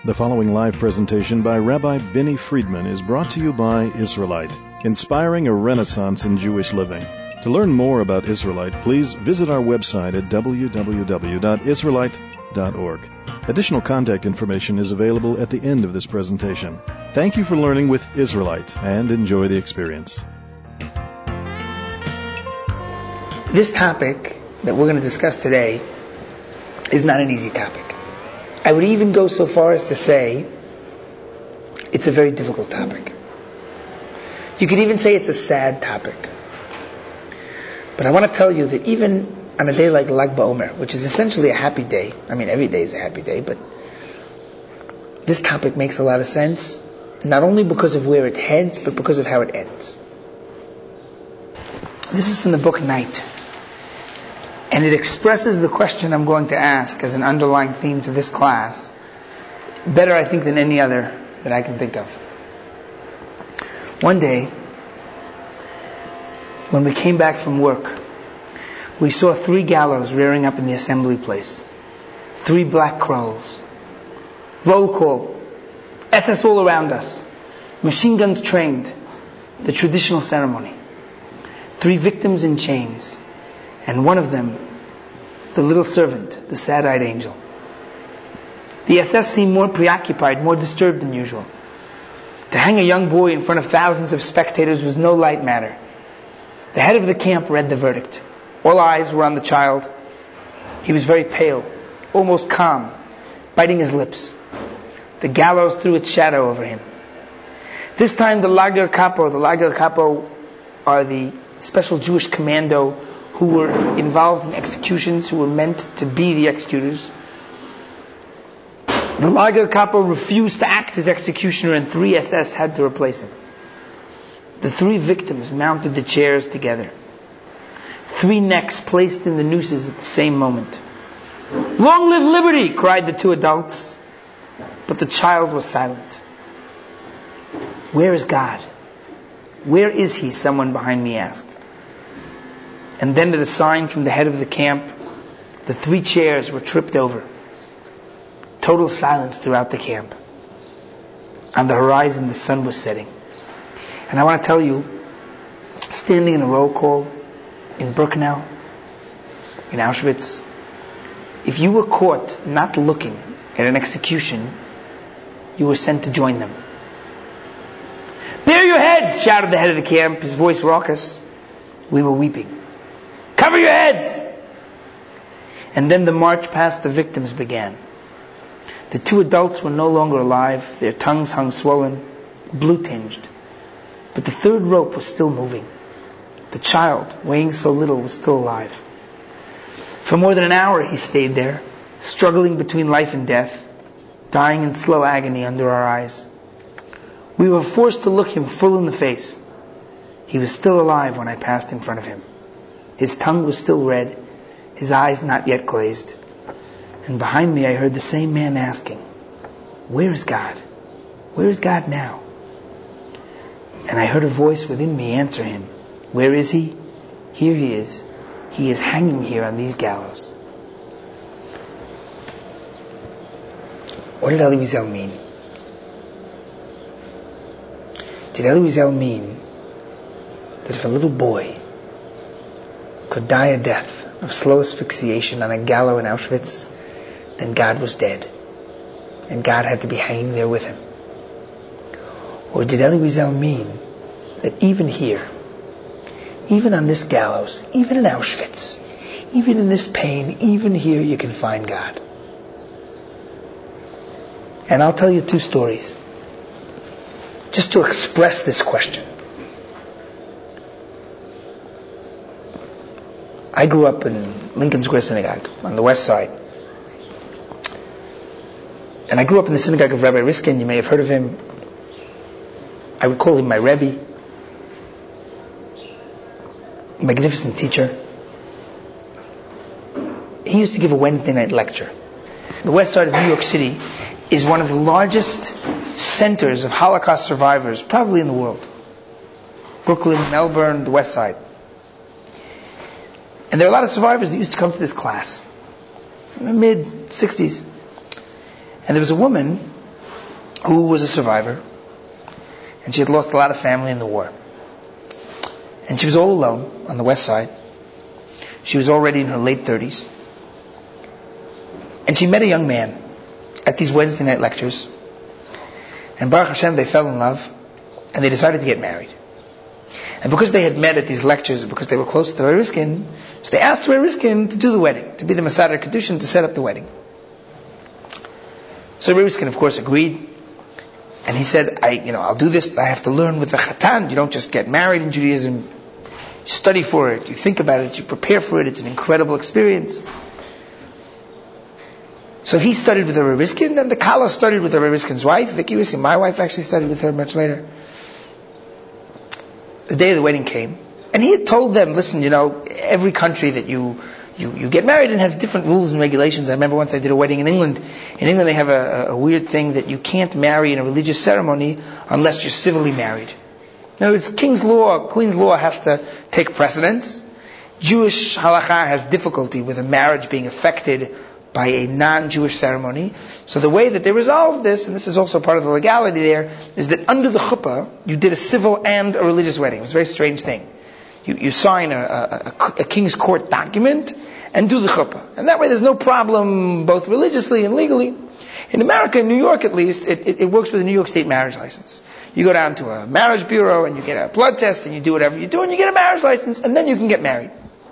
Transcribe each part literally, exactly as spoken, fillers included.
The following live presentation by Rabbi Benny Friedman is brought to you by Israelite, inspiring a renaissance in Jewish living. To learn more about Israelite, please visit our website at w w w dot israelite dot org. Additional contact information is available at the end of this presentation. Thank you for learning with Israelite and enjoy the experience. This topic that we're going to discuss today is not an easy topic. I would even go so far as to say it's a very difficult topic. You could even say it's a sad topic. But I want to tell you that even on a day like Lag BaOmer, which is essentially a happy day, I mean every day is a happy day, but this topic makes a lot of sense, not only because of where it heads, but because of how it ends. This is from the book Night. And it expresses the question I'm going to ask as an underlying theme to this class better, I think, than any other that I can think of. One day, when we came back from work, we saw three gallows rearing up in the assembly place. Three black crows. Roll call. S S all around us. Machine guns trained. The traditional ceremony. Three victims in chains. And one of them, the little servant, the sad-eyed angel. The S S seemed more preoccupied, more disturbed than usual. To hang a young boy in front of thousands of spectators was no light matter. The head of the camp read the verdict. All eyes were on the child. He was very pale, almost calm, biting his lips. The gallows threw its shadow over him. This time the Lager Capo, the Lager Capo are the special Jewish commando who were involved in executions, who were meant to be the executors. The Lager Capo refused to act as executioner, and three S S had to replace him. The three victims mounted the chairs together. Three necks placed in the nooses at the same moment. "Long live liberty!" cried the two adults. But the child was silent. "Where is God? Where is He?" someone behind me asked. And then at a sign from the head of the camp, the three chairs were tripped over. Total silence throughout the camp. On the horizon, the sun was setting. And I want to tell you, standing in a roll call in Birkenau, in Auschwitz, if you were caught not looking at an execution, you were sent to join them. "Bare your heads!" shouted the head of the camp, his voice raucous. We were weeping. "Cover your heads!" And then the march past the victims began. The two adults were no longer alive. Their tongues hung swollen, blue-tinged. But the third rope was still moving. The child, weighing so little, was still alive. For more than an hour he stayed there, struggling between life and death, dying in slow agony under our eyes. We were forced to look him full in the face. He was still alive when I passed in front of him. His tongue was still red, his eyes not yet glazed. And behind me I heard the same man asking, "Where is God? Where is God now?" And I heard a voice within me answer him, "Where is He? Here He is. He is hanging here on these gallows." What did Elie Wiesel mean? Did Elie Wiesel mean that if a little boy could die a death of slow asphyxiation on a gallows in Auschwitz, then God was dead, and God had to be hanging there with him? Or did Elie Wiesel mean that even here, even on this gallows, even in Auschwitz, even in this pain, even here you can find God? And I'll tell you two stories, just to express this question. I grew up in Lincoln Square Synagogue on the west side. And I grew up in the synagogue of Rabbi Riskin. You may have heard of him. I would call him my Rebbe. Magnificent teacher. He used to give a Wednesday night lecture. The west side of New York City is one of the largest centers of Holocaust survivors, probably in the world. Brooklyn, Melbourne, the west side. And there are a lot of survivors that used to come to this class in the mid-sixties. And there was a woman who was a survivor, and she had lost a lot of family in the war. And she was all alone on the west side. She was already in her late thirties. And she met a young man at these Wednesday night lectures. And Baruch Hashem, they fell in love, and they decided to get married. And because they had met at these lectures, because they were close to Rebbe Riskin, so they asked Rebbe Riskin to do the wedding, to be the Masada Kedushin, to set up the wedding. So Rebbe Riskin, of course, agreed. And he said, I, you know, I'll do this, but I have to learn with the Chatan. You don't just get married in Judaism. You study for it, you think about it, you prepare for it. It's an incredible experience. So he studied with Rebbe Riskin, and the Kala studied with Rebbe Riskin's wife, Vicky Riskin. My wife actually studied with her much later. The day of the wedding came, and he had told them, listen, you know, every country that you You, you get married and has different rules and regulations. I remember once I did a wedding in England. In England they have a, a weird thing that you can't marry in a religious ceremony unless you're civilly married. In other words, King's law, Queen's law has to take precedence. Jewish halakha has difficulty with a marriage being affected by a non-Jewish ceremony. So the way that they resolved this, and this is also part of the legality there, is that under the chuppah, you did a civil and a religious wedding. It was a very strange thing. You, you sign a, a, a king's court document and do the chuppah. And that way there's no problem both religiously and legally. In America, in New York at least, it, it, it works with a New York State marriage license. You go down to a marriage bureau and you get a blood test and you do whatever you do and you get a marriage license and then you can get married.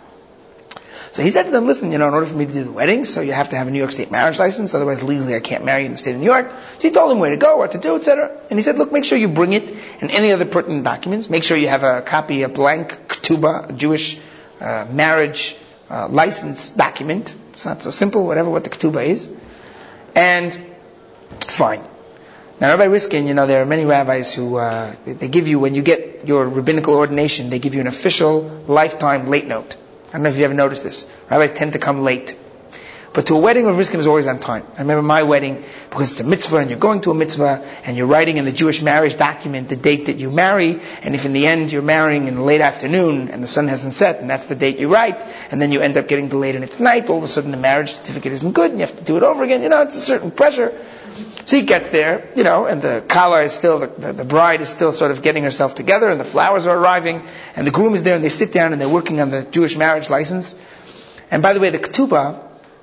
So he said to them, listen, you know, in order for me to do the wedding, so you have to have a New York State marriage license, otherwise legally I can't marry you in the state of New York. So he told him where to go, what to do, et cetera. And he said, look, make sure you bring it and any other pertinent documents. Make sure you have a copy, a blank ketubah, a Jewish uh, marriage uh, license document. It's not so simple, whatever what the ketubah is. And fine. Now, Rabbi Riskin, you know, there are many rabbis who, uh, they, they give you, when you get your rabbinical ordination, they give you an official lifetime late note. I don't know if you ever noticed this. Rabbis tend to come late. But to a wedding, Rav Riskin is always on time. I remember my wedding, because it's a mitzvah, and you're going to a mitzvah, and you're writing in the Jewish marriage document the date that you marry, and if in the end you're marrying in the late afternoon, and the sun hasn't set, and that's the date you write, and then you end up getting delayed and it's night, all of a sudden the marriage certificate isn't good, and you have to do it over again, you know, it's a certain pressure. So he gets there, you know, and the kala is still, the, the, the bride is still sort of getting herself together, and the flowers are arriving, and the groom is there, and they sit down and they're working on the Jewish marriage license. And by the way, the ketubah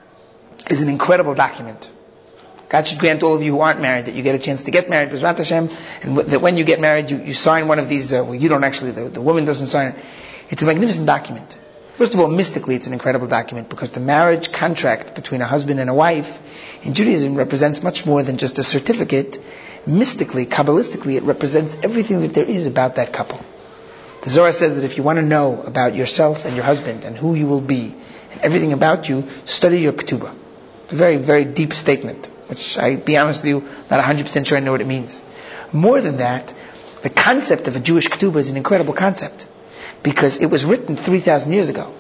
is an incredible document. God should grant all of you who aren't married that you get a chance to get married, B'ezrat Hashem, and that when you get married, you, you sign one of these, uh, well, you don't actually, the, the woman doesn't sign it. It's a magnificent document. First of all, mystically, it's an incredible document because the marriage contract between a husband and a wife in Judaism represents much more than just a certificate. Mystically, Kabbalistically, it represents everything that there is about that couple. The Zohar says that if you want to know about yourself and your husband and who you will be and everything about you, study your ketubah. It's a very, very deep statement, which I, be honest with you, not one hundred percent sure I know what it means. More than that, the concept of a Jewish ketubah is an incredible concept. Because it was written three thousand years ago.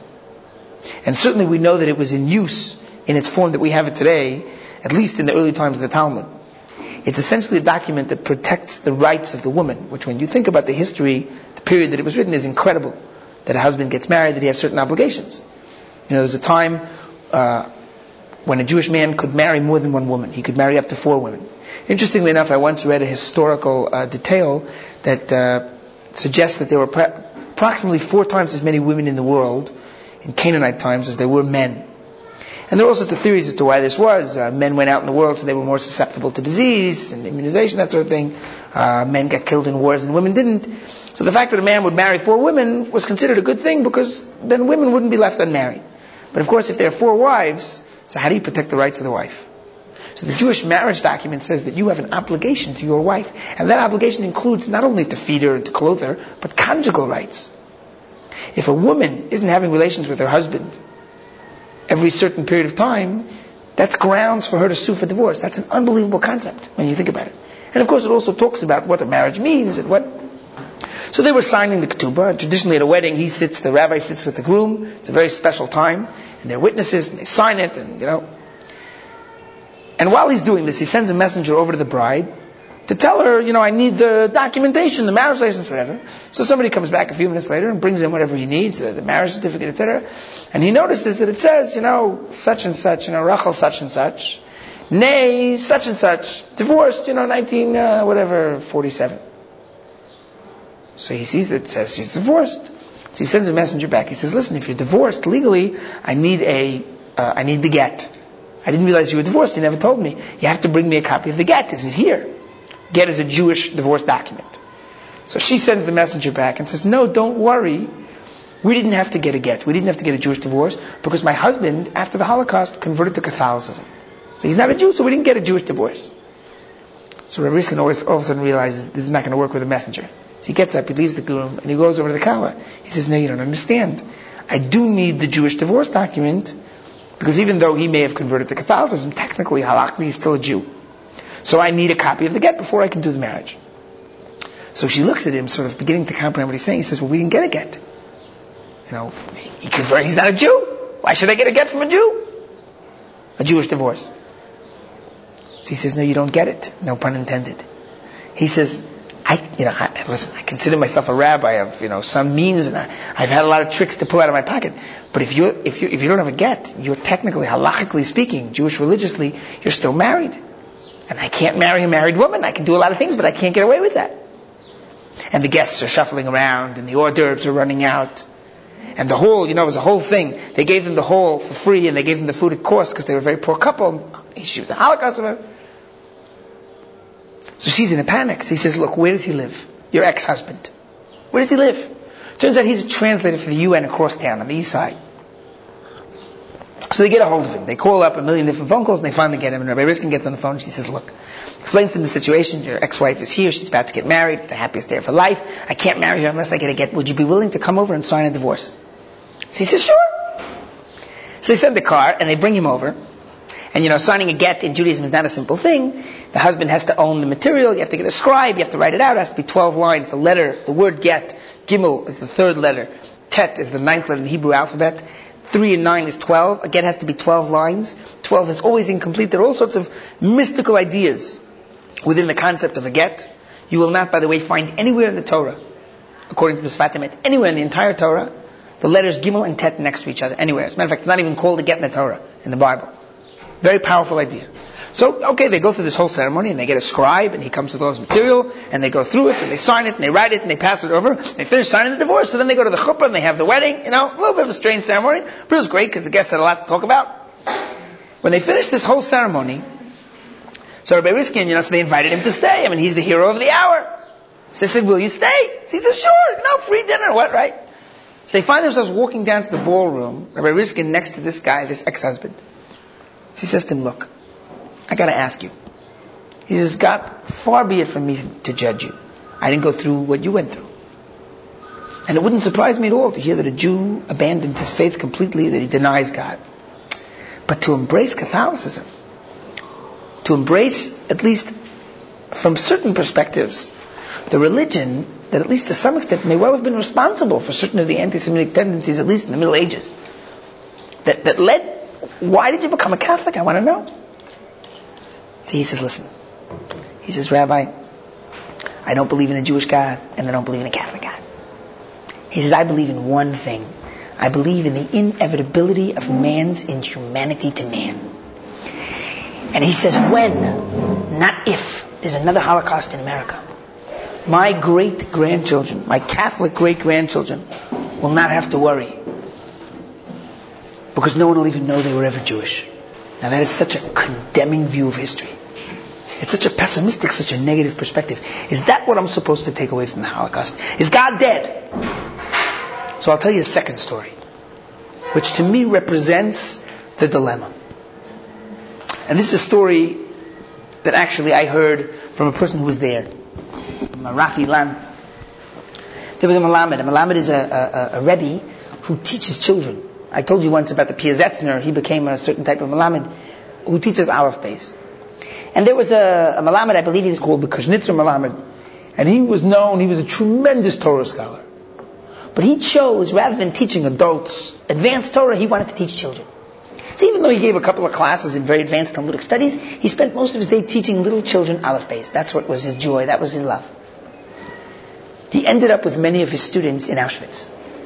And certainly we know that it was in use in its form that we have it today, at least in the early times of the Talmud. It's essentially a document that protects the rights of the woman, which when you think about the history, the period that it was written is incredible. That a husband gets married, that he has certain obligations. You know, there was a time uh, when a Jewish man could marry more than one woman. He could marry up to four women. Interestingly enough, I once read a historical uh, detail that uh, suggests that there were pre- approximately four times as many women in the world in Canaanite times as there were men. And there are all sorts of theories as to why this was. Uh, men went out in the world so they were more susceptible to disease and immunization, that sort of thing. Uh, men got killed in wars and women didn't. So the fact that a man would marry four women was considered a good thing because then women wouldn't be left unmarried. But of course, if there are four wives, so how do you protect the rights of the wife? So the Jewish marriage document says that you have an obligation to your wife. And that obligation includes not only to feed her and to clothe her, but conjugal rights. If a woman isn't having relations with her husband every certain period of time, that's grounds for her to sue for divorce. That's an unbelievable concept when you think about it. And of course it also talks about what a marriage means and what... So they were signing the ketubah, and traditionally at a wedding he sits, the rabbi sits with the groom. It's a very special time, and they're witnesses, and they sign it, and you know... And while he's doing this, he sends a messenger over to the bride to tell her, you know, I need the documentation, the marriage license, whatever. So somebody comes back a few minutes later and brings in whatever he needs, the, the marriage certificate, et cetera. And he notices that it says, you know, such and such, you know, Rachel such and such, nay, such and such, divorced, you know, nineteen, uh, whatever, forty-seven. So he sees that it says she's divorced. So he sends a messenger back. He says, listen, if you're divorced legally, I need a, uh, I need the get. I didn't realize you were divorced. You never told me. You have to bring me a copy of the get. Is it here? Get is a Jewish divorce document. So she sends the messenger back and says, no, don't worry. We didn't have to get a get. We didn't have to get a Jewish divorce because my husband, after the Holocaust, converted to Catholicism. So he's not a Jew, so we didn't get a Jewish divorce. So Rabbi Riskin always all of a sudden realizes this is not going to work with a messenger. So he gets up, he leaves the room, and he goes over to the Kala. He says, no, you don't understand. I do need the Jewish divorce document, because even though he may have converted to Catholicism, technically, halachically, he's still a Jew. So I need a copy of the get before I can do the marriage. So she looks at him, sort of beginning to comprehend what he's saying. He says, well, we didn't get a get. You know, he converted, he's not a Jew. Why should I get a get from a Jew? A Jewish divorce. So he says, no, you don't get it. No pun intended. He says, I, you know, I, listen, I consider myself a rabbi of, you know, some means, and I, I've had a lot of tricks to pull out of my pocket. But if you if you if you don't have a get, you're technically, halachically speaking, Jewish religiously, you're still married. And I can't marry a married woman. I can do a lot of things, but I can't get away with that. And the guests are shuffling around, and the hors d'oeuvres are running out. And the whole, you know, it was a whole thing. They gave them the whole for free, and they gave them the food at cost because they were a very poor couple. She was a Holocaust survivor. So she's in a panic. So he says, look, where does he live? Your ex-husband. Where does he live? Turns out he's a translator for the U N across town on the east side. So they get a hold of him. They call up a million different phone calls, and they finally get him. And Rabbi Riskin gets on the phone, and she says, look, explains to him the situation. Your ex-wife is here. She's about to get married. It's the happiest day of her life. I can't marry her unless I get a get. Would you be willing to come over and sign a divorce? So he says, sure. So they send the car, and they bring him over. And you know, signing a get in Judaism is not a simple thing. The husband has to own the material. You have to get a scribe. You have to write it out. It has to be twelve lines. The letter, the word get, Gimel is the third letter. Tet is the ninth letter in the Hebrew alphabet. Three and nine is twelve. A get has to be twelve lines. Twelve is always incomplete. There are all sorts of mystical ideas within the concept of a get. You will not, by the way, find anywhere in the Torah, according to the Sfat Emet, anywhere in the entire Torah, the letters Gimel and Tet next to each other. Anywhere. As a matter of fact, it's not even called a get in the Torah, in the Bible. Very powerful idea. So, okay, they go through this whole ceremony, and they get a scribe, and he comes with all his material, and they go through it, and they sign it, and they write it, and they pass it over. They finish signing the divorce, so then they go to the chuppah, and they have the wedding. You know, a little bit of a strange ceremony, but it was great because the guests had a lot to talk about. When they finished this whole ceremony, so Rabbi Riskin, you know, so they invited him to stay. I mean, he's the hero of the hour. So they said, will you stay? So he said, sure, no, free dinner, what, right? So they find themselves walking down to the ballroom, Rabbi Riskin next to this guy, this ex-husband. So he says to him, look, I got to ask you. He says, God, far be it from me to judge you. I didn't go through what you went through. And it wouldn't surprise me at all to hear that a Jew abandoned his faith completely, that he denies God. But to embrace Catholicism, to embrace, at least from certain perspectives, the religion that at least to some extent may well have been responsible for certain of the anti-Semitic tendencies, at least in the Middle Ages, that, that led. Why did you become a Catholic? I want to know. So he says, listen. He says, Rabbi, I don't believe in a Jewish God, and I don't believe in a Catholic God. He says, I believe in one thing. I believe in the inevitability of man's inhumanity to man. And he says, when, not if, there's another Holocaust in America, my great-grandchildren, my Catholic great-grandchildren, will not have to worry. Because no one will even know they were ever Jewish. Now that is such a condemning view of history. It's such a pessimistic, such a negative perspective. Is that what I'm supposed to take away from the Holocaust? Is God dead? So I'll tell you a second story, which to me represents the dilemma. And this is a story that actually I heard from a person who was there, from a Rafi Lan. There was a Melamed. A Melamed is a, a, a Rebbe who teaches children. I told you once about the Piazetzner. He became a certain type of Melamed who teaches Aleph Beis. And there was a, a Melamed, I believe he was called the Kuznetzer Melamed. And he was known, he was a tremendous Torah scholar. But he chose, rather than teaching adults advanced Torah, he wanted to teach children. So even though he gave a couple of classes in very advanced Talmudic studies, he spent most of his day teaching little children Aleph Beis. That's what was his joy, that was his love. He ended up with many of his students in Auschwitz.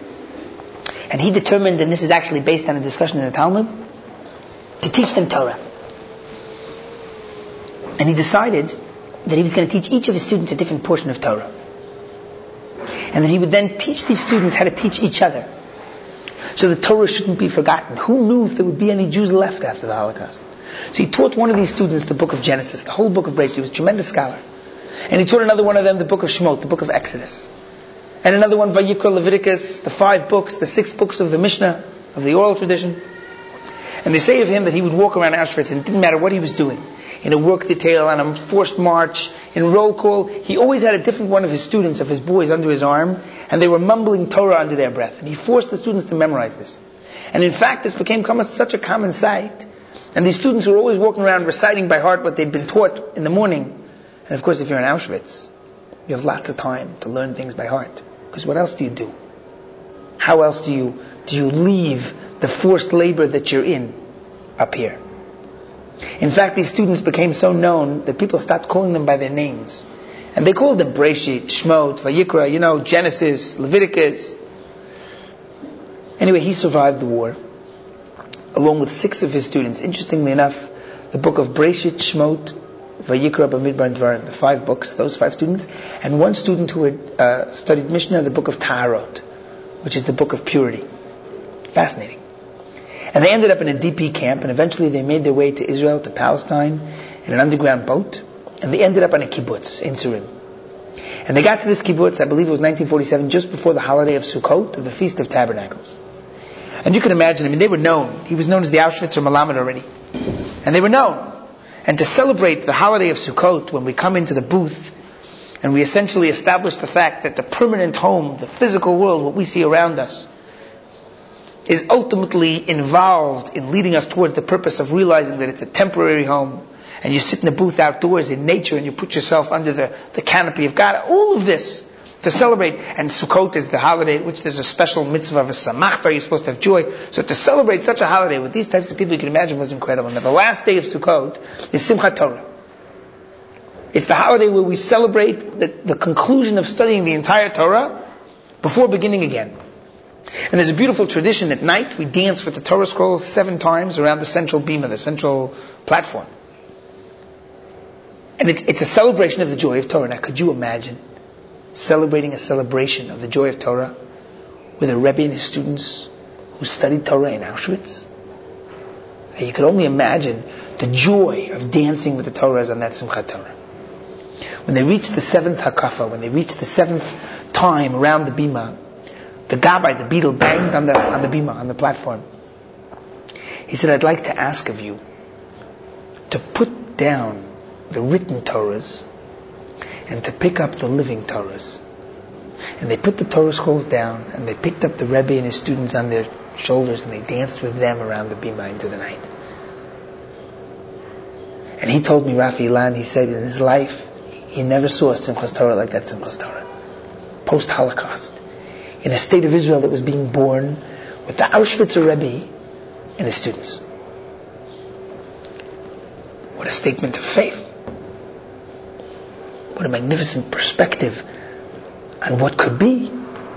And he determined, and this is actually based on a discussion in the Talmud, to teach them Torah. And he decided that he was going to teach each of his students a different portion of Torah. And that he would then teach these students how to teach each other. So the Torah shouldn't be forgotten. Who knew if there would be any Jews left after the Holocaust? So he taught one of these students the book of Genesis, the whole book of Bereshit. He was a tremendous scholar. And he taught another one of them the book of Shemot, the book of Exodus. And another one, Vayikra, Leviticus, the five books, the six books of the Mishnah, of the oral tradition. And they say of him that he would walk around Auschwitz, and it didn't matter what he was doing. In a work detail, on a forced march, in roll call, he always had a different one of his students, of his boys, under his arm, and they were mumbling Torah under their breath. And he forced the students to memorize this. And in fact, this became such a common sight. And these students were always walking around reciting by heart what they'd been taught in the morning. And of course, if you're in Auschwitz, you have lots of time to learn things by heart. Because what else do you do? How else do you do you leave the forced labor that you're in up here? In fact, these students became so known that people stopped calling them by their names. And they called them Bereshit, Shemot, Vayikra, you know, Genesis, Leviticus. Anyway, he survived the war, along with six of his students. Interestingly enough, the book of Bereshit, Shemot, Vayikra, Bamidbar, and Dvarim, the five books, those five students, and one student who had uh, studied Mishnah, the book of Taharot, which is the book of purity. Fascinating. And they ended up in a D P camp, and eventually they made their way to Israel, to Palestine, in an underground boat, and they ended up on a kibbutz in Surim. And they got to this kibbutz, I believe it was nineteen forty-seven, just before the holiday of Sukkot, the Feast of Tabernacles. And you can imagine, I mean, they were known. He was known as the Auschwitz or Melamed already. And they were known. And to celebrate the holiday of Sukkot, when we come into the booth, and we essentially establish the fact that the permanent home, the physical world, what we see around us, is ultimately involved in leading us towards the purpose of realizing that it's a temporary home. And you sit in the booth outdoors in nature and you put yourself under the, the canopy of God. All of this to celebrate. And Sukkot is the holiday, which there's a special mitzvah of a samachta. You're supposed to have joy. So to celebrate such a holiday with these types of people, you can imagine was incredible. Now the last day of Sukkot is Simchat Torah. It's the holiday where we celebrate the, the conclusion of studying the entire Torah before beginning again. And there's a beautiful tradition at night. We dance with the Torah scrolls seven times around the central bima, the central platform. And it's, it's a celebration of the joy of Torah. Now, could you imagine celebrating a celebration of the joy of Torah with a Rebbe and his students who studied Torah in Auschwitz? And you could only imagine the joy of dancing with the Torahs on that Simchat Torah. When they reached the seventh hakafa, when they reached the seventh time around the bima, the Gabbai, the beetle, banged on the on the bima, on the platform. He said, "I'd like to ask of you to put down the written Torahs and to pick up the living Torahs." And they put the Torah scrolls down, and they picked up the Rebbe and his students on their shoulders, and they danced with them around the bima into the night. And he told me, Rafi Ilan, he said in his life, he never saw a Simchas Torah like that Simchas Torah. Post-Holocaust. In a state of Israel that was being born with the Auschwitzer Rebbe and his students. What a statement of faith. What a magnificent perspective on what could be.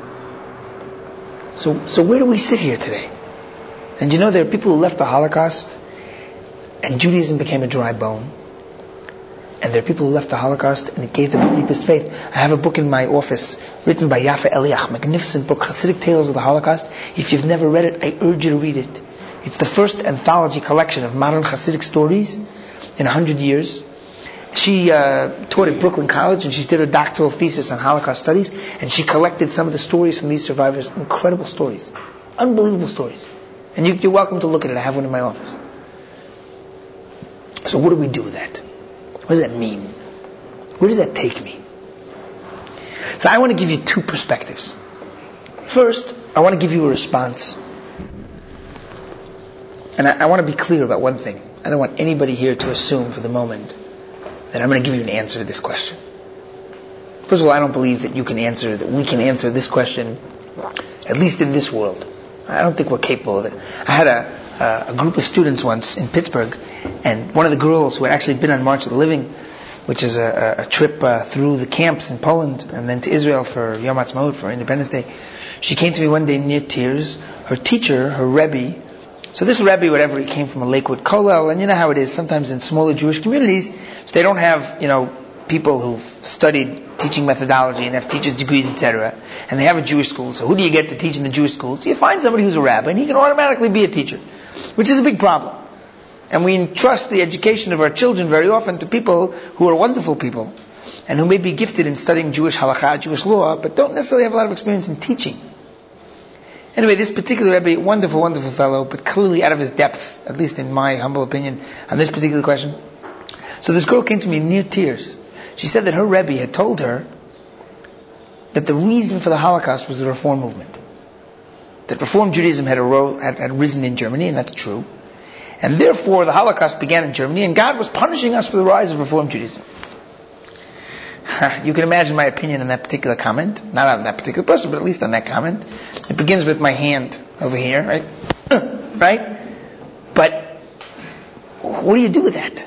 So, so where do we sit here today? And you know, there are people who left the Holocaust and Judaism became a dry bone. And there are people who left the Holocaust and it gave them the deepest faith. I have a book in my office written by Yafa Eliach, magnificent book, Hasidic Tales of the Holocaust. If you've never read it, I urge you to read it. It's the first anthology collection of modern Hasidic stories in a hundred years. She uh, taught at Brooklyn College and she did her doctoral thesis on Holocaust studies, and she collected some of the stories from these survivors. Incredible stories. Unbelievable stories. And you, you're welcome to look at it. I have one in my office. So what do we do with that? What does that mean? Where does that take me? So I want to give you two perspectives. First, I want to give you a response. And I, I want to be clear about one thing. I don't want anybody here to assume for the moment that I'm going to give you an answer to this question. First of all, I don't believe that you can answer, that we can answer this question, at least in this world. I don't think we're capable of it. I had a, a group of students once in Pittsburgh, and one of the girls who had actually been on March of the Living, which is a, a trip uh, through the camps in Poland and then to Israel for Yom Ha'atzmaut, for Independence Day, she came to me one day near tears. Her teacher, her Rebbe, so this Rebbe, whatever, he came from a Lakewood Kollel, and you know how it is, sometimes in smaller Jewish communities, So they don't have, you know, people who've studied teaching methodology and have teachers' degrees, et cetera. And they have a Jewish school. So who do you get to teach in the Jewish school? So you find somebody who's a rabbi, and he can automatically be a teacher, which is a big problem. And we entrust the education of our children very often to people who are wonderful people, and who may be gifted in studying Jewish halakha, Jewish law, but don't necessarily have a lot of experience in teaching. Anyway, this particular Rebbe, wonderful, wonderful fellow, but clearly out of his depth, at least in my humble opinion, on this particular question. So this girl came to me near tears. She said that her Rebbe had told her that the reason for the Holocaust was the Reform movement. That Reform Judaism had, aro- had, had risen in Germany, and that's true. And therefore the Holocaust began in Germany, and God was punishing us for the rise of Reform Judaism. You can imagine my opinion on that particular comment. Not on that particular person, but at least on that comment. It begins with my hand over here, right? Right? But what do you do with that?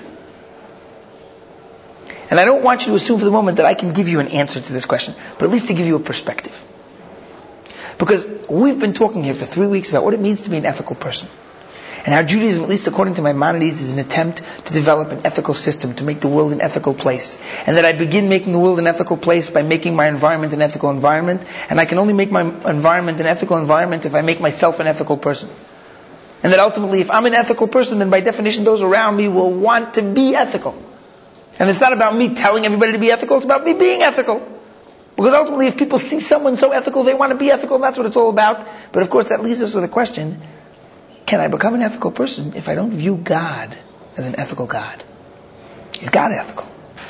And I don't want you to assume for the moment that I can give you an answer to this question, but at least to give you a perspective. Because we've been talking here for three weeks about what it means to be an ethical person. And how Judaism, at least according to Maimonides, is an attempt to develop an ethical system, to make the world an ethical place. And that I begin making the world an ethical place by making my environment an ethical environment. And I can only make my environment an ethical environment if I make myself an ethical person. And that ultimately, if I'm an ethical person, then by definition those around me will want to be ethical. And it's not about me telling everybody to be ethical, it's about me being ethical. Because ultimately, if people see someone so ethical, they want to be ethical, and that's what it's all about. But of course, that leaves us with a question: can I become an ethical person if I don't view God as an ethical God? Is God ethical?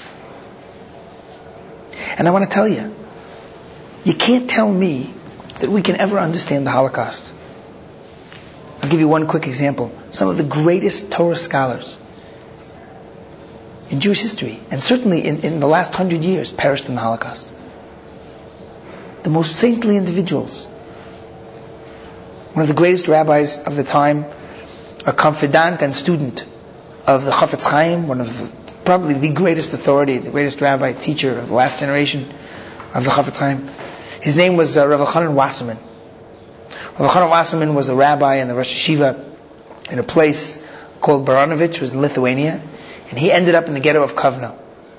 And I want to tell you, you can't tell me that we can ever understand the Holocaust. I'll give you one quick example. Some of the greatest Torah scholars in Jewish history, and certainly in, in the last hundred years, perished in the Holocaust. The most saintly individuals. One of the greatest rabbis of the time, a confidant and student of the Chafetz Chaim, one of the, probably the greatest authority, the greatest rabbi, teacher of the last generation of the Chafetz Chaim. His name was uh, Rav Elchanan Wasserman. Rav Elchanan Wasserman was a rabbi in the Rosh Yeshiva in a place called Baranovich, which was in Lithuania, and he ended up in the ghetto of Kovno.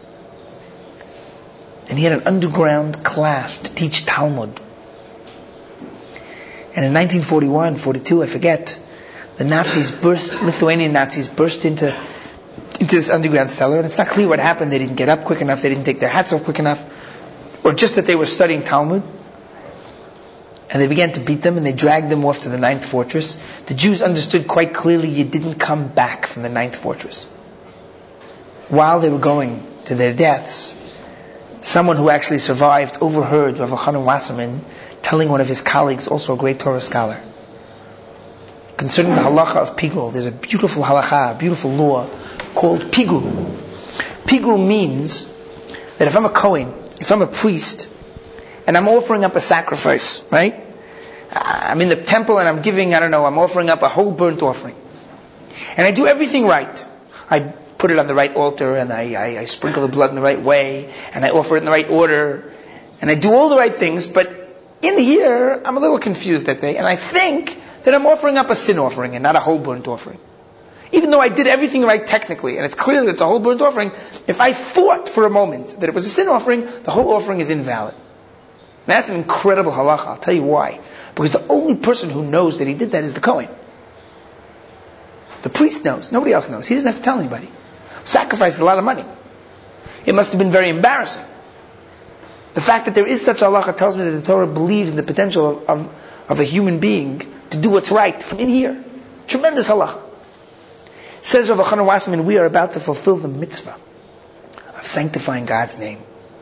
And he had an underground class to teach Talmud. And in nineteen forty-one, forty-two, I forget, the Nazis burst, Lithuanian Nazis burst into, into this underground cellar, and it's not clear what happened. They didn't get up quick enough, they didn't take their hats off quick enough, or just that they were studying Talmud. And they began to beat them, and they dragged them off to the ninth fortress. The Jews understood quite clearly you didn't come back from the ninth fortress. While they were going to their deaths, someone who actually survived overheard Rav Elchanan Wasserman telling one of his colleagues, also a great Torah scholar, concerning the halacha of pigul. There's a beautiful halacha, a beautiful law called pigul. Pigul means that if I'm a Kohen, if I'm a priest, and I'm offering up a sacrifice, right? I'm in the temple and I'm giving, I don't know, I'm offering up a whole burnt offering. And I do everything right. I put it on the right altar, and I, I, I sprinkle the blood in the right way, and I offer it in the right order, and I do all the right things, but in here, I'm a little confused that day, and I think that I'm offering up a sin offering and not a whole burnt offering. Even though I did everything right technically, and it's clear that it's a whole burnt offering, if I thought for a moment that it was a sin offering, the whole offering is invalid. And that's an incredible halacha. I'll tell you why. Because the only person who knows that he did that is the Kohen. The priest knows. Nobody else knows. He doesn't have to tell anybody. Sacrifice is a lot of money. It must have been very embarrassing. The fact that there is such a halacha tells me that the Torah believes in the potential of, of, of a human being to do what's right from in here. Tremendous halacha. Says Rav Elchanan Wasserman, we are about to fulfill the mitzvah of sanctifying God's name.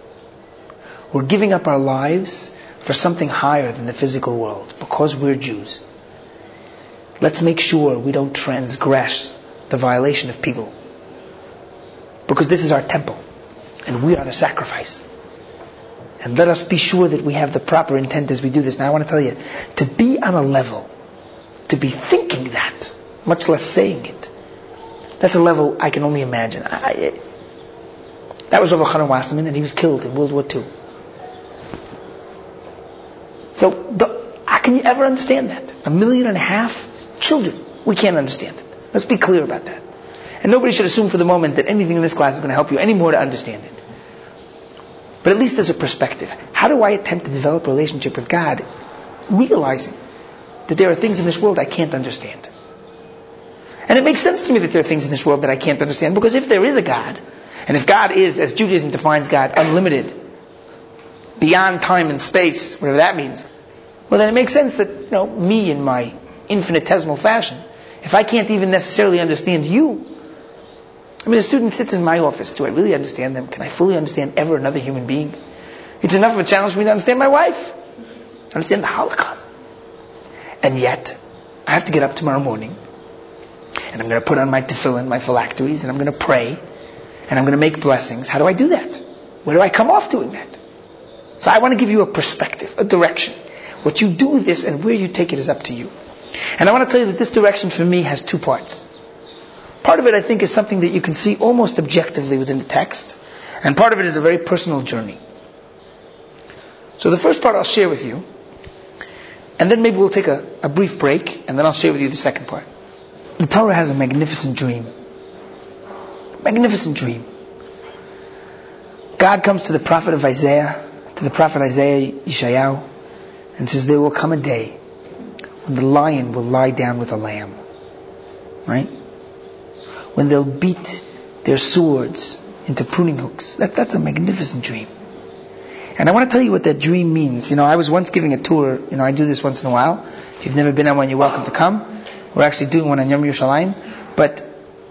We're giving up our lives for something higher than the physical world because we're Jews. Let's make sure we don't transgress the violation of pigul. Because this is our temple, and we are the sacrifice. And let us be sure that we have the proper intent as we do this. Now I want to tell you, to be on a level, to be thinking that, much less saying it, that's a level I can only imagine. I, it, that was Rav Elchanan Wasserman, and he was killed in World War Two. So, the, how can you ever understand that? A million and a half children, we can't understand it. Let's be clear about that. And nobody should assume for the moment that anything in this class is going to help you any more to understand it. But at least there's a perspective. How do I attempt to develop a relationship with God, realizing that there are things in this world I can't understand? And it makes sense to me that there are things in this world that I can't understand, because if there is a God, and if God is, as Judaism defines God, unlimited, beyond time and space, whatever that means, well then it makes sense that, you know, me in my infinitesimal fashion, if I can't even necessarily understand you, I mean, a student sits in my office. Do I really understand them? Can I fully understand ever another human being? It's enough of a challenge for me to understand my wife, understand the Holocaust. And yet, I have to get up tomorrow morning, and I'm going to put on my tefillin, my phylacteries, and I'm going to pray, and I'm going to make blessings. How do I do that? Where do I come off doing that? So I want to give you a perspective, a direction. What you do with this and where you take it is up to you. And I want to tell you that this direction for me has two parts. Part of it, I think, is something that you can see almost objectively within the text. And part of it is a very personal journey. So the first part I'll share with you. And then maybe we'll take a, a brief break. And then I'll share with you the second part. The Torah has a magnificent dream. Magnificent dream. God comes to the prophet of Isaiah, to the prophet Isaiah Yeshayahu, and says, there will come a day when the lion will lie down with a lamb. Right? When they'll beat their swords into pruning hooks. That, that's a magnificent dream. And I want to tell you what that dream means. You know, I was once giving a tour. You know, I do this once in a while. If you've never been on one, you're welcome to come. We're actually doing one on Yom Yerushalayim. But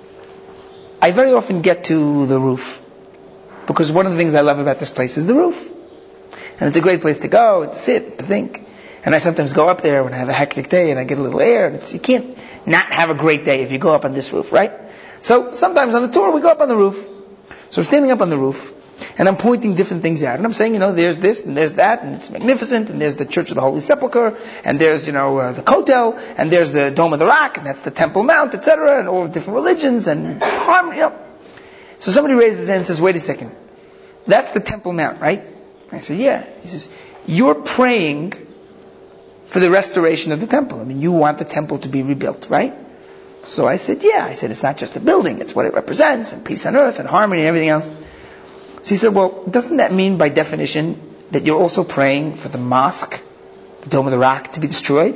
I very often get to the roof. Because one of the things I love about this place is the roof. And it's a great place to go, to sit, to think. And I sometimes go up there when I have a hectic day and I get a little air. And it's, you can't not have a great day if you go up on this roof, right? So sometimes on the tour we go up on the roof. So I'm standing up on the roof and I'm pointing different things out. And I'm saying, you know, there's this and there's that and it's magnificent. And there's the Church of the Holy Sepulchre. And there's, you know, uh, the Kotel. And there's the Dome of the Rock. And that's the Temple Mount, et cetera. And all the different religions and harmony. You know. So somebody raises his hand and says, wait a second. That's the Temple Mount, right? I said, yeah. He says, you're praying for the restoration of the temple. I mean, you want the temple to be rebuilt, right? So I said, yeah. I said, it's not just a building, it's what it represents, and peace on earth, and harmony, and everything else. So he said, well, doesn't that mean by definition that you're also praying for the mosque, the Dome of the Rock, to be destroyed?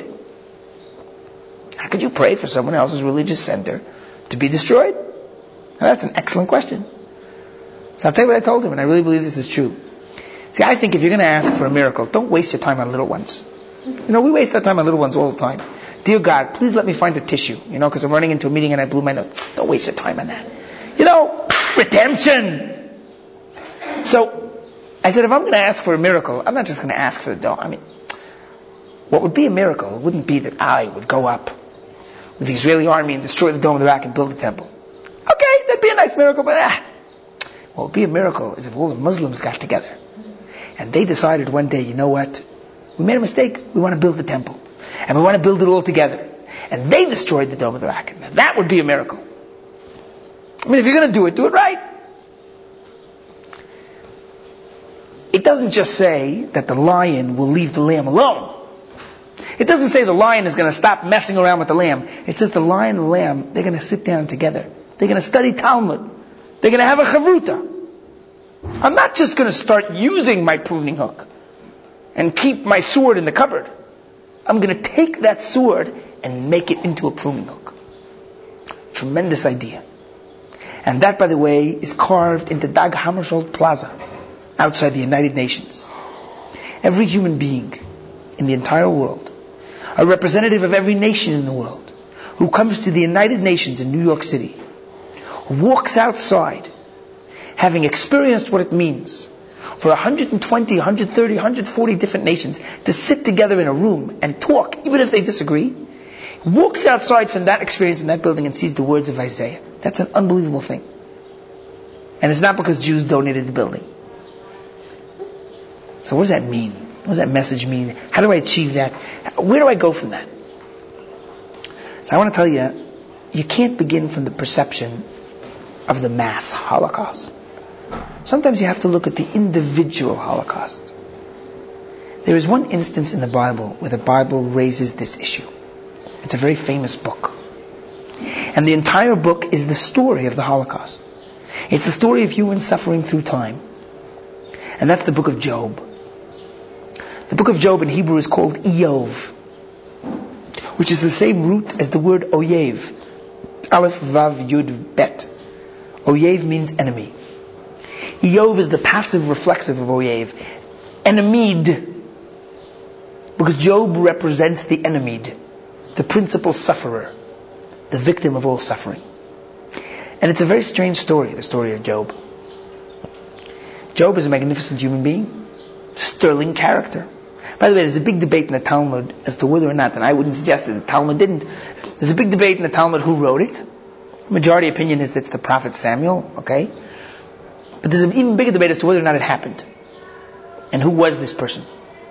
How could you pray for someone else's religious center to be destroyed? Now, that's an excellent question. So I'll tell you what I told him, and I really believe this is true. See, I think if you're going to ask for a miracle, don't waste your time on little ones. You know, we waste our time on little ones all the time. Dear God, please let me find a tissue. You know, because I'm running into a meeting and I blew my nose. Don't waste your time on that. You know, redemption. So, I said, if I'm going to ask for a miracle, I'm not just going to ask for the dome. I mean, what would be a miracle wouldn't be that I would go up with the Israeli army and destroy the Dome of the Rock and build a temple. Okay, that'd be a nice miracle, but ah. What would be a miracle is if all the Muslims got together and they decided one day, you know what? We made a mistake. We want to build the temple. And we want to build it all together. And they destroyed the Dome of the Rock. Now that would be a miracle. I mean, if you're going to do it, do it right. It doesn't just say that the lion will leave the lamb alone. It doesn't say the lion is going to stop messing around with the lamb. It says the lion and the lamb, they're going to sit down together. They're going to study Talmud. They're going to have a chavruta. I'm not just going to start using my pruning hook and keep my sword in the cupboard. I'm going to take that sword and make it into a pruning hook. Tremendous idea. And that, by the way, is carved into Dag Hammarskjöld Plaza outside the United Nations. Every human being in the entire world, a representative of every nation in the world, who comes to the United Nations in New York City, walks outside having experienced what it means for one hundred twenty, one hundred thirty, one hundred forty different nations to sit together in a room and talk, even if they disagree, walks outside from that experience in that building and sees the words of Isaiah. That's an unbelievable thing. And it's not because Jews donated the building. So what does that mean? What does that message mean? How do I achieve that? Where do I go from that? So I want to tell you, you can't begin from the perception of the mass Holocaust. Sometimes you have to look at the individual Holocaust. There is one instance in the Bible where the Bible raises this issue. It's a very famous book. And the entire book is the story of the Holocaust. It's the story of human suffering through time. And that's the book of Job. The book of Job in Hebrew is called Iyov, which is the same root as the word Oyev. Aleph, Vav, Yud, Bet. Oyev means enemy. Iyov is the passive reflexive of Oyev. Enemid. Because Job represents the enemid, the principal sufferer, the victim of all suffering. And it's a very strange story, the story of Job. Job is a magnificent human being, sterling character. By the way, there's a big debate in the Talmud as to whether or not, and I wouldn't suggest that the Talmud didn't, there's a big debate in the Talmud who wrote it. The majority opinion is that it's the prophet Samuel, okay? But there's an even bigger debate as to whether or not it happened. And who was this person?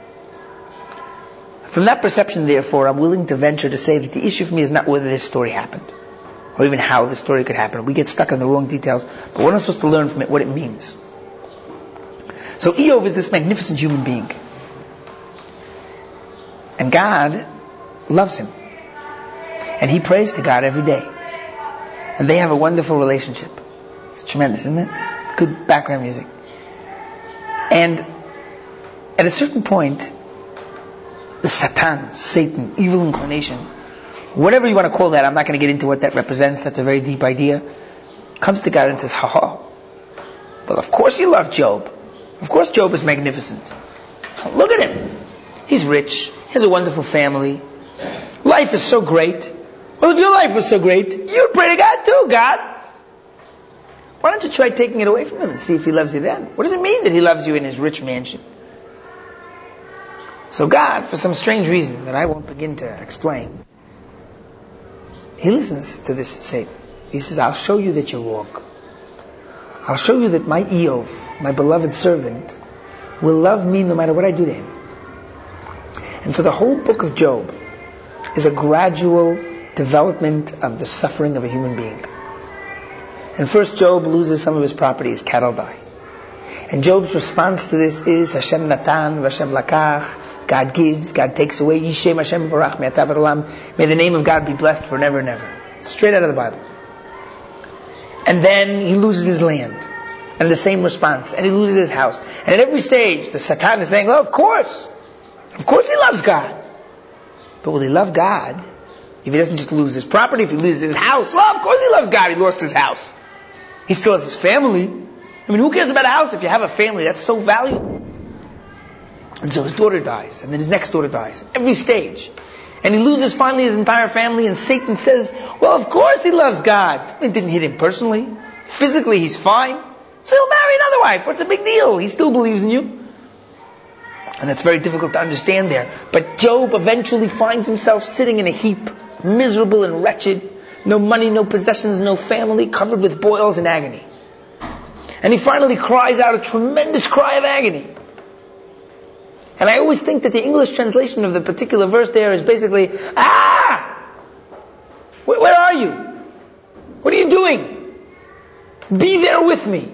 From that perception, therefore, I'm willing to venture to say that the issue for me is not whether this story happened, or even how this story could happen. We get stuck on the wrong details, but we're not supposed to learn from it what it means. So Iyov is this magnificent human being. And God loves him. And he prays to God every day. And they have a wonderful relationship. It's tremendous, isn't it? Good background music. And at a certain point, the Satan, Satan, evil inclination, whatever you want to call that, I'm not going to get into what that represents, that's a very deep idea, comes to God and says, ha ha, well of course you love Job. Of course Job is magnificent. Look at him. He's rich. He has a wonderful family. Life is so great. Well, if your life was so great, you'd pray to God too, God. Why don't you try taking it away from him and see if he loves you then? What does it mean that he loves you in his rich mansion? So God, for some strange reason that I won't begin to explain, he listens to this Satan. He says, I'll show you that you're wrong. I'll show you that my Iyov, my beloved servant, will love me no matter what I do to him. And so the whole book of Job is a gradual development of the suffering of a human being. And first Job loses some of his property, his cattle die. And Job's response to this is, Hashem Natan, Hashem Lakach, God gives, God takes away, Yishem Hashem Varach, Me'atav Olam, may the name of God be blessed forever and ever. Straight out of the Bible. And then he loses his land. And the same response. And he loses his house. And at every stage, the Satan is saying, well, of course. Of course he loves God. But will he love God if he doesn't just lose his property, if he loses his house? Well, of course he loves God. He lost his house. He still has his family. I mean, who cares about a house if you have a family? That's so valuable. And so his daughter dies. And then his next daughter dies. At every stage. And he loses finally his entire family. And Satan says, well, of course he loves God. It didn't hit him personally. Physically, he's fine. So he'll marry another wife. What's the big deal? He still believes in you. And that's very difficult to understand there. But Job eventually finds himself sitting in a heap, miserable and wretched. No money, no possessions, no family, covered with boils and agony. And he finally cries out a tremendous cry of agony. And I always think that the English translation of the particular verse there is basically, ah! Where, where are you? What are you doing? Be there with me.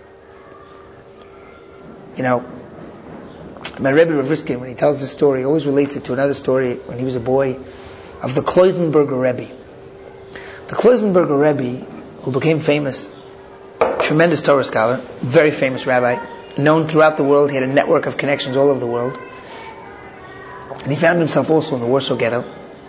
You know, my Rebbe Rav Riskin, when he tells this story, always relates it to another story when he was a boy of the Kloisenberger Rebbe. The Kloisenberger Rebbe, who became famous, tremendous Torah scholar, very famous rabbi, known throughout the world. He had a network of connections all over the world. And he found himself also in the Warsaw Ghetto.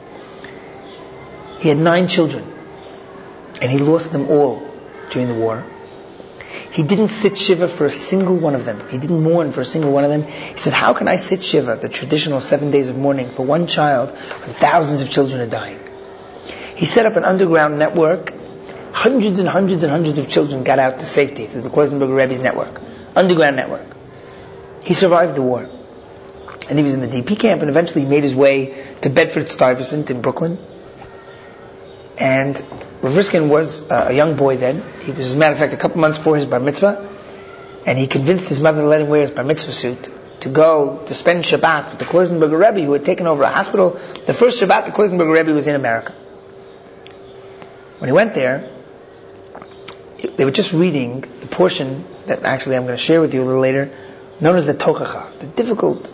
He had nine children. And he lost them all during the war. He didn't sit Shiva for a single one of them. He didn't mourn for a single one of them. He said, how can I sit Shiva, the traditional seven days of mourning, for one child when thousands of children are dying? He set up an underground network. Hundreds and hundreds and hundreds of children got out to safety through the Kloisenberger Rebbe's network. Underground network. He survived the war. And he was in the D P camp, and eventually he made his way to Bedford-Stuyvesant in Brooklyn. And Rav Riskin was uh, a young boy then. He was, as a matter of fact, a couple months before his bar mitzvah. And he convinced his mother to let him wear his bar mitzvah suit to go to spend Shabbat with the Kloisenberger Rebbe, who had taken over a hospital. The first Shabbat the Kloisenberger Rebbe was in America. When he went there, they were just reading the portion that actually I'm going to share with you a little later, known as the Tochacha, the difficult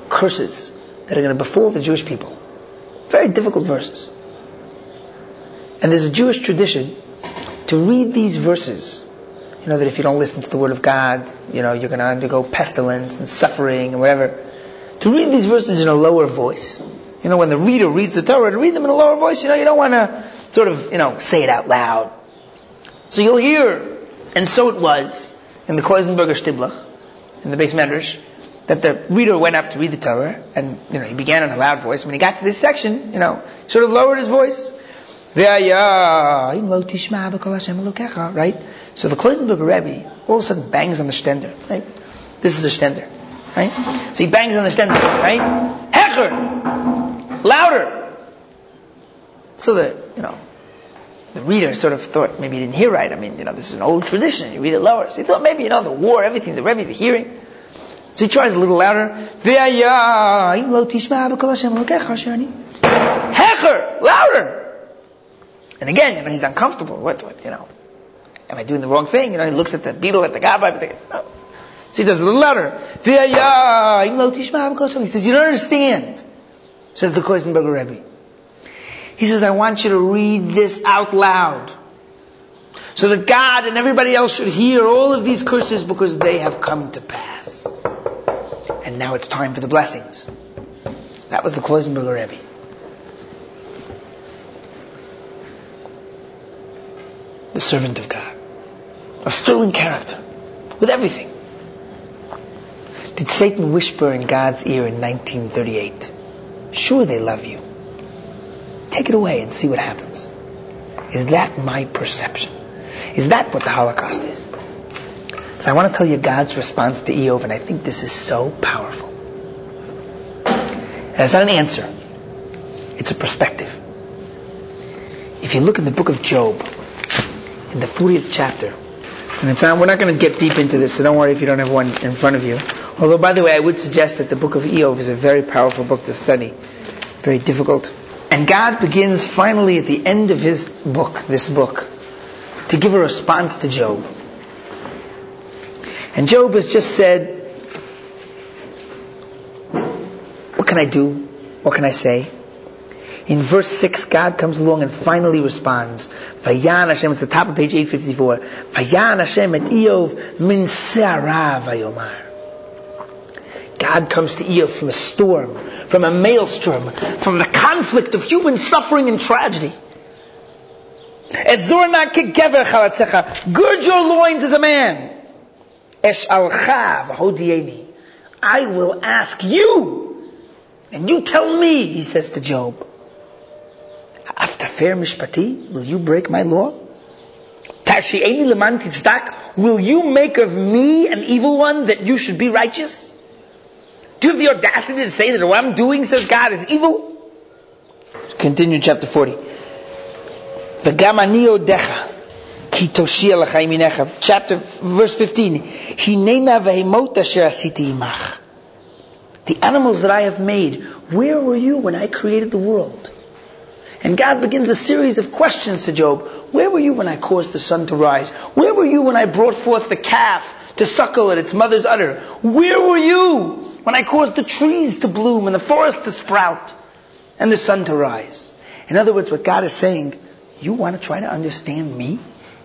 curses that are going to befall the Jewish people. Very difficult verses. And there's a Jewish tradition to read these verses. You know that if you don't listen to the Word of God, you know, you're going to undergo pestilence and suffering and whatever. To read these verses in a lower voice. You know, when the reader reads the Torah, to read them in a lower voice, you know, you don't want to sort of, you know, say it out loud. So you'll hear, and so it was, in the Kloisenberger Stiblach, in the Beis Medrash, that the reader went up to read the Torah, and, you know, he began in a loud voice. When he got to this section, you know, sort of lowered his voice. Right? So the Kloisenberger Rebbe all of a sudden bangs on the stender. Right? This is a stender. Right? So he bangs on the stender. Right? Hecher! Louder! So the, you know, the reader sort of thought maybe he didn't hear right. I mean, you know, this is an old tradition. You read it lower. So he thought maybe, you know, the war, everything, the Rebbe, the hearing. So he tries a little louder. Hecher! Louder! And again, you know, he's uncomfortable. What, what, you know, am I doing the wrong thing? You know, he looks at the beetle at the gabbai, but no. So he does a little louder. He says, you don't understand, says the Kloisenberger Rebbe. He says, I want you to read this out loud, so that God and everybody else should hear all of these curses, because they have come to pass. And now it's time for the blessings. That was the Kloisenberger Rebbe. The servant of God, of sterling character, with everything. Did Satan whisper in God's ear in nineteen thirty-eight, sure they love you. Take it away and see what happens. Is that my perception? Is that what the Holocaust is? So I want to tell you God's response to Eov, and I think this is so powerful. And it's not an answer. It's a perspective. If you look in the book of Job, in the fortieth chapter, and it's not, we're not going to get deep into this, so don't worry if you don't have one in front of you. Although, by the way, I would suggest that the book of Eov is a very powerful book to study. Very difficult. And God begins finally at the end of his book, this book, to give a response to Job. And Job has just said, what can I do? What can I say? In verse six, God comes along and finally responds. Vayan Hashem, it's the top of page eight fifty-four. Vayan Hashem et Eov min se'ara vayomar. God comes to Eov from a storm, from a maelstrom, from the conflict of human suffering and tragedy. Et zorna kegever chalatzecha. Gird your loins as a man. Esh alcha v'hodieni. I will ask you, and you tell me, he says to Job. Aftafer mishpati, will you break my law? Tarshi'eni leman tzedak, will you make of me an evil one that you should be righteous? Do you have the audacity to say that what I'm doing, says God, is evil? Continue chapter forty. V'gam ani odecha ki toshia lecha iminecha. Chapter verse fifteen. Hinena v'hemot asher asiti imach. The animals that I have made, where were you when I created the world? And God begins a series of questions to Job. Where were you when I caused the sun to rise? Where were you when I brought forth the calf to suckle at its mother's udder? Where were you when I caused the trees to bloom and the forest to sprout and the sun to rise? In other words, what God is saying, you want to try to understand me?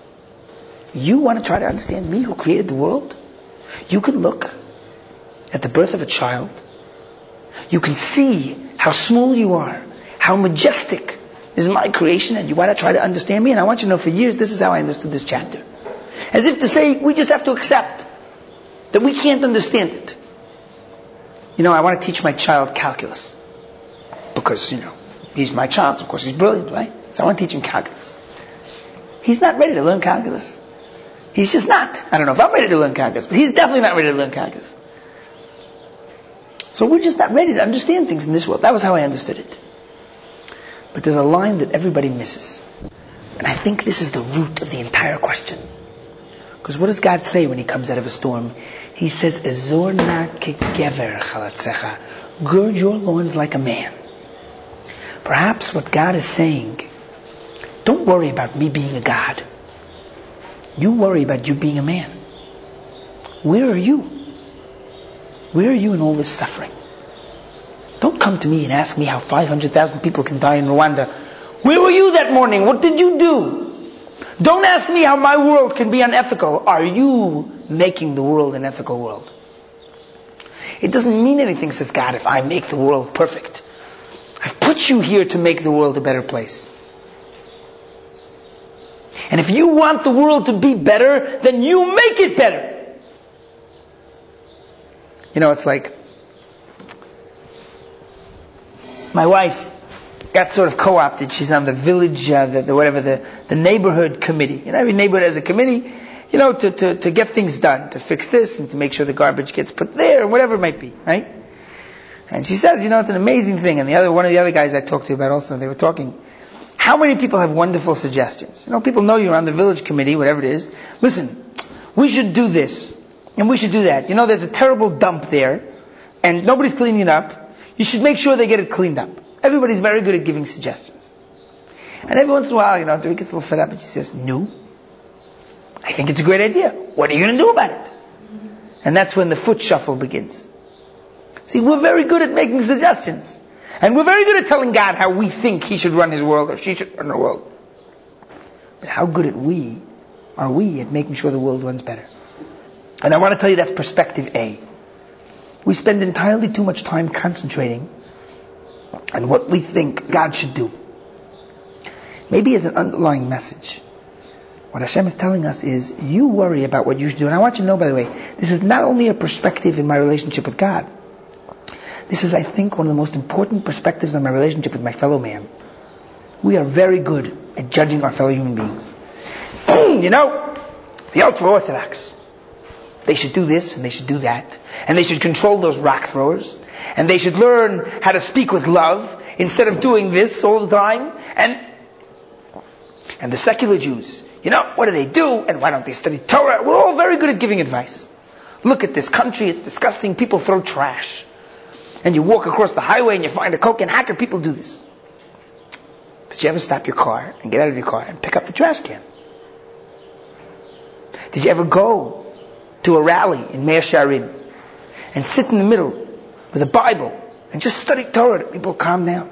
You want to try to understand me who created the world? You can look at the birth of a child. You can see how small you are, how majestic is my creation, and you want to try to understand me. And I want you to know, for years, this is how I understood this chapter. As if to say, we just have to accept that we can't understand it. You know, I want to teach my child calculus. Because, you know, he's my child. Of course, he's brilliant, right? So I want to teach him calculus. He's not ready to learn calculus. He's just not. I don't know if I'm ready to learn calculus, but he's definitely not ready to learn calculus. So we're just not ready to understand things in this world. That was how I understood it. But there's a line that everybody misses. And I think this is the root of the entire question. Because what does God say when he comes out of a storm? He says, Ezor na kegever chalatzecha. Gird your loins like a man. Perhaps what God is saying, don't worry about me being a God. You worry about you being a man. Where are you? Where are you in all this suffering? Don't come to me and ask me how five hundred thousand people can die in Rwanda Where were you that morning? What did you do? Don't ask me how my world can be unethical. Are you making the world an ethical world? It doesn't mean anything, says God, if I make the world perfect. I've put you here to make the world a better place. And if you want the world to be better, then you make it better. You know, it's like my wife got sort of co-opted. She's on the village, uh, the, the whatever, the, the neighborhood committee. You know, every neighborhood has a committee, you know, to, to, to get things done, to fix this and to make sure the garbage gets put there, or whatever it might be, right? And she says, you know, it's an amazing thing. And the other, one of the other guys I talked to about also, they were talking, how many people have wonderful suggestions? You know, people know you're on the village committee, whatever it is. Listen, we should do this, and we should do that. You know, there's a terrible dump there, and nobody's cleaning it up. You should make sure they get it cleaned up. Everybody's very good at giving suggestions. And every once in a while, you know, Doreen gets a little fed up and she says, no, I think it's a great idea. What are you going to do about it? And that's when the foot shuffle begins. See, we're very good at making suggestions. And we're very good at telling God how we think He should run His world or she should run the world. But how good at we are we at making sure the world runs better? And I want to tell you that's perspective A. We spend entirely too much time concentrating on what we think God should do. Maybe as an underlying message, what Hashem is telling us is, you worry about what you should do. And I want you to know, by the way, this is not only a perspective in my relationship with God. This is, I think, one of the most important perspectives in my relationship with my fellow man. We are very good at judging our fellow human beings. You know, the ultra-Orthodox, they should do this and they should do that. And they should control those rock throwers. And they should learn how to speak with love instead of doing this all the time. And and the secular Jews, you know, what do they do? And why don't they study Torah? We're all very good at giving advice. Look at this country, it's disgusting. People throw trash. And you walk across the highway and you find a coke, and how can people do this? Did you ever stop your car and get out of your car and pick up the trash can? Did you ever go to a rally in Mea Shearim and sit in the middle with a Bible and just study Torah that people calm down?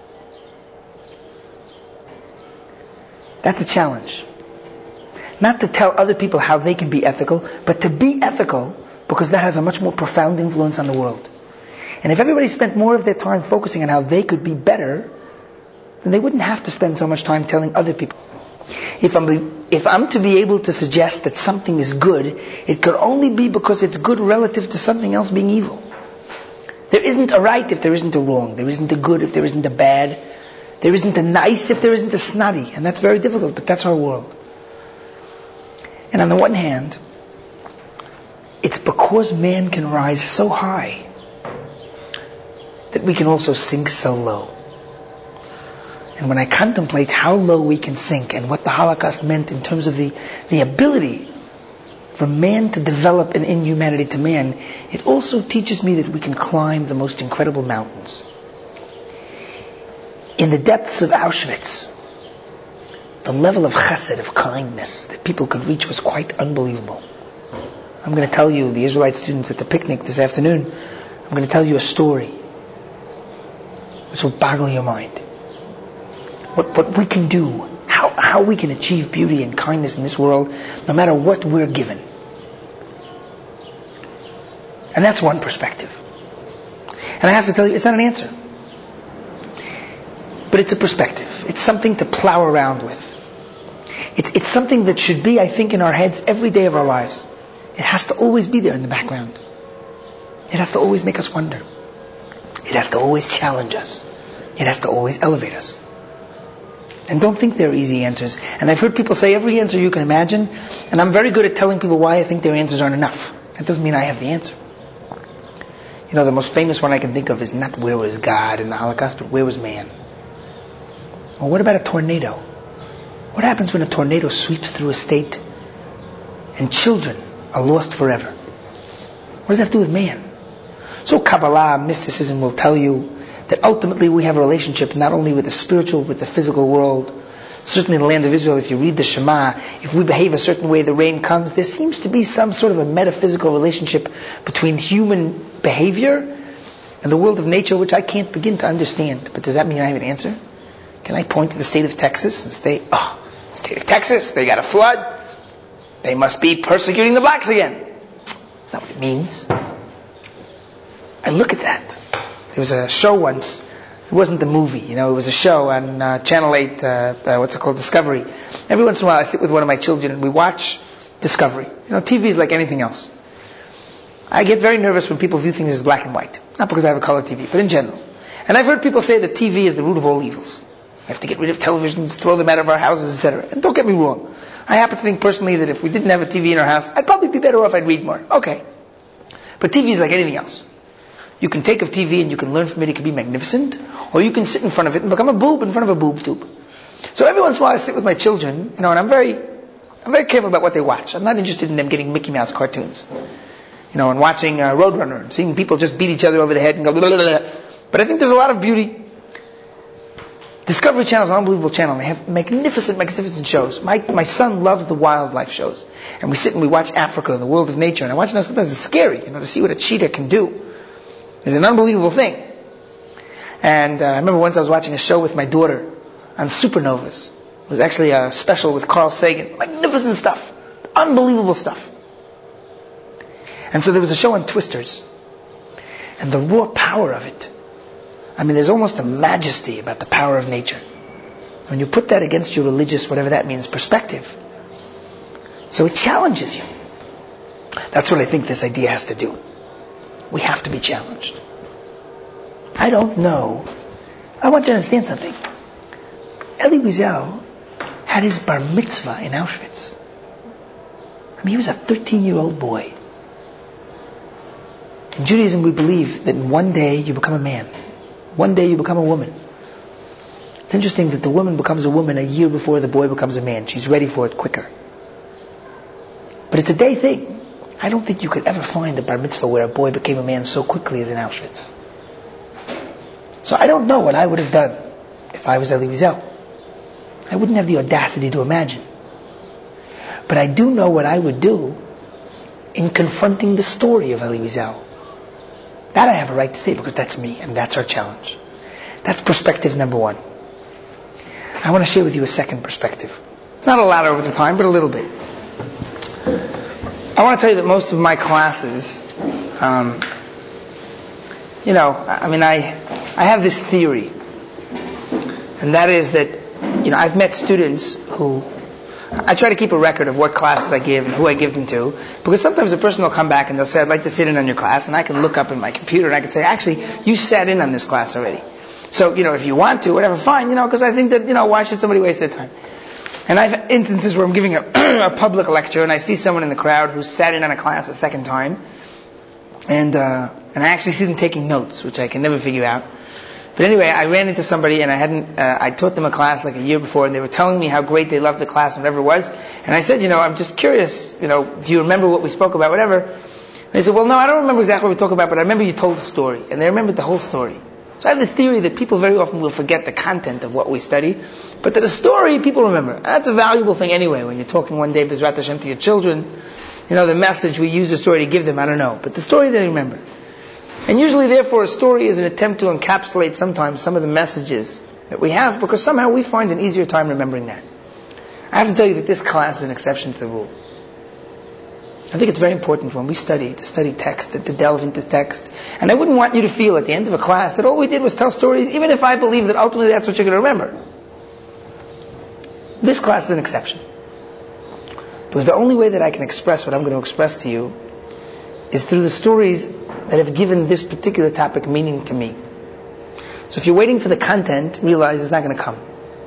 That's a challenge. Not to tell other people how they can be ethical, but to be ethical, because that has a much more profound influence on the world. And if everybody spent more of their time focusing on how they could be better, then they wouldn't have to spend so much time telling other people. If I'm, if I'm to be able to suggest that something is good, it could only be because it's good relative to something else being evil. There isn't a right if there isn't a wrong. There isn't a good if there isn't a bad. There isn't a nice if there isn't a snotty. And that's very difficult, but that's our world. And on the one hand, it's because man can rise so high that we can also sink so low. And when I contemplate how low we can sink and what the Holocaust meant in terms of the, the ability for man to develop an inhumanity to man, it also teaches me that we can climb the most incredible mountains. In the depths of Auschwitz, the level of chesed, of kindness that people could reach was quite unbelievable. I'm going to tell you, the Israelite students at the picnic this afternoon, I'm going to tell you a story which will boggle your mind. What, what we can do, how, how we can achieve beauty and kindness in this world, no matter what we're given. And that's one perspective. And I have to tell you, it's not an answer. But it's a perspective. It's something to plow around with. It's, it's something that should be, I think, in our heads every day of our lives. It has to always be there in the background. It has to always make us wonder. It has to always challenge us. It has to always elevate us. And don't think they're easy answers. And I've heard people say every answer you can imagine, and I'm very good at telling people why I think their answers aren't enough. That doesn't mean I have the answer. You know, the most famous one I can think of is not where was God in the Holocaust, but where was man? Well, what about a tornado? What happens when a tornado sweeps through a state and children are lost forever? What does that have to do with man? So Kabbalah, mysticism will tell you that ultimately we have a relationship not only with the spiritual, with the physical world. Certainly in the land of Israel, if you read the Shema, if we behave a certain way, the rain comes. There seems to be some sort of a metaphysical relationship between human behavior and the world of nature, which I can't begin to understand. But does that mean I have an answer? Can I point to the state of Texas and say, oh, state of Texas, they got a flood. They must be persecuting the blacks again. That's not what it means. I look at that. There was a show once. It wasn't the movie, you know, it was a show on uh, Channel eight, uh, uh, what's it called, Discovery. Every once in a while I sit with one of my children and we watch Discovery. You know, T V is like anything else. I get very nervous when people view things as black and white. Not because I have a color T V, but in general. And I've heard people say that T V is the root of all evils. We have to get rid of televisions, throw them out of our houses, et cetera. And don't get me wrong. I happen to think personally that if we didn't have a T V in our house, I'd probably be better off, I'd read more. Okay. But T V is like anything else. You can take a T V and you can learn from it, it can be magnificent, or you can sit in front of it and become a boob in front of a boob tube. So every once in a while I sit with my children, you know, and I'm very, I'm very careful about what they watch. I'm not interested in them getting Mickey Mouse cartoons. You know, and watching uh, Roadrunner, and seeing people just beat each other over the head and go blah, blah, blah, blah. But I think there's a lot of beauty. Discovery Channel is an unbelievable channel. They have magnificent, magnificent shows. My my son loves the wildlife shows. And we sit and we watch Africa and the world of nature. And I watch, you know, sometimes it's scary, you know, to see what a cheetah can do. It's an unbelievable thing. And uh, I remember once I was watching a show with my daughter on supernovas. It was actually a special with Carl Sagan. Magnificent stuff. Unbelievable stuff. And so there was a show on twisters. And the raw power of it. I mean, there's almost a majesty about the power of nature. When you put that against your religious, whatever that means, perspective. So it challenges you. That's what I think this idea has to do. We have to be challenged. I don't know. I want you to understand something. Elie Wiesel had his bar mitzvah in Auschwitz. I mean, he was a thirteen-year-old boy. In Judaism, we believe that in one day you become a man. One day you become a woman. It's interesting that the woman becomes a woman a year before the boy becomes a man. She's ready for it quicker. But it's a day thing. I don't think you could ever find a bar mitzvah where a boy became a man so quickly as in Auschwitz. So I don't know what I would have done if I was Elie Wiesel. I wouldn't have the audacity to imagine. But I do know what I would do in confronting the story of Elie Wiesel. That I have a right to say because that's me and that's our challenge. That's perspective number one. I want to share with you a second perspective. Not a lot over the time, but a little bit. I want to tell you that most of my classes, um, you know, I mean, I, I have this theory, and that is that, you know, I've met students who, I try to keep a record of what classes I give and who I give them to, because sometimes a person will come back and they'll say, I'd like to sit in on your class, and I can look up in my computer and I can say, actually, you sat in on this class already. So, you know, if you want to, whatever, fine, you know, because I think that, you know, why should somebody waste their time? And I've had instances where I'm giving a, a public lecture and I see someone in the crowd who sat in on a class a second time, and uh, and I actually see them taking notes, which I can never figure out. But anyway, I ran into somebody and I hadn't, uh, I taught them a class like a year before, and they were telling me how great they loved the class and whatever it was. And I said, you know, I'm just curious, you know, do you remember what we spoke about, whatever? And they said, well, no, I don't remember exactly what we talked about, but I remember you told the story. And they remembered the whole story. So I have this theory that people very often will forget the content of what we study, but that a story people remember. That's a valuable thing anyway. When you're talking one day, B'ezrat Hashem, to your children, you know, the message we use the story to give them, I don't know. But the story they remember. And usually, therefore, a story is an attempt to encapsulate sometimes some of the messages that we have, because somehow we find an easier time remembering that. I have to tell you that this class is an exception to the rule. I think it's very important when we study, to study text, to, to delve into text. And I wouldn't want you to feel at the end of a class that all we did was tell stories, even if I believe that ultimately that's what you're going to remember. This class is an exception. Because the only way that I can express what I'm going to express to you is through the stories that have given this particular topic meaning to me. So if you're waiting for the content, realize it's not going to come.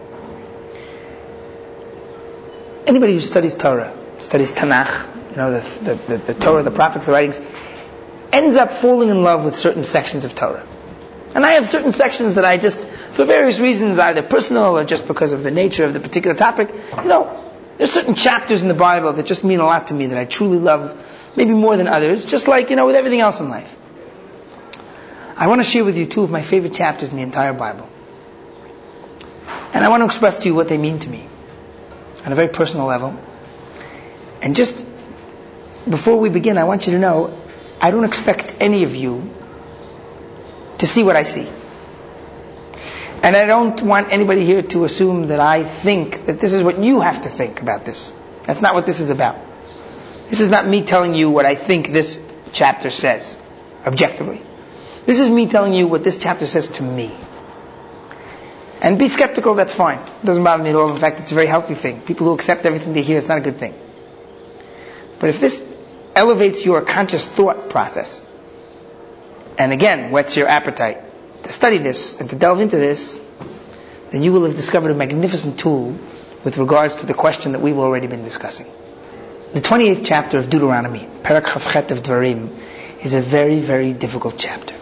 Anybody who studies Torah, studies Tanakh, you know, the, the, the, the Torah, the prophets, the writings, ends up falling in love with certain sections of Torah. And I have certain sections that I just, for various reasons, either personal or just because of the nature of the particular topic, you know, there's certain chapters in the Bible that just mean a lot to me, that I truly love, maybe more than others, just like, you know, with everything else in life. I want to share with you two of my favorite chapters in the entire Bible. And I want to express to you what they mean to me on a very personal level. And just before we begin, I want you to know, I don't expect any of you to see what I see. And I don't want anybody here to assume that I think that this is what you have to think about this. That's not what this is about. This is not me telling you what I think this chapter says, objectively. This is me telling you what this chapter says to me. And be skeptical, that's fine. It doesn't bother me at all. In fact, it's a very healthy thing. People who accept everything they hear, it's not a good thing. But if this elevates your conscious thought process, and again, whets your appetite to study this and to delve into this, then you will have discovered a magnificent tool with regards to the question that we've already been discussing. The twenty-eighth chapter of Deuteronomy, Perek Chavchet of Dvarim, is a very, very difficult chapter.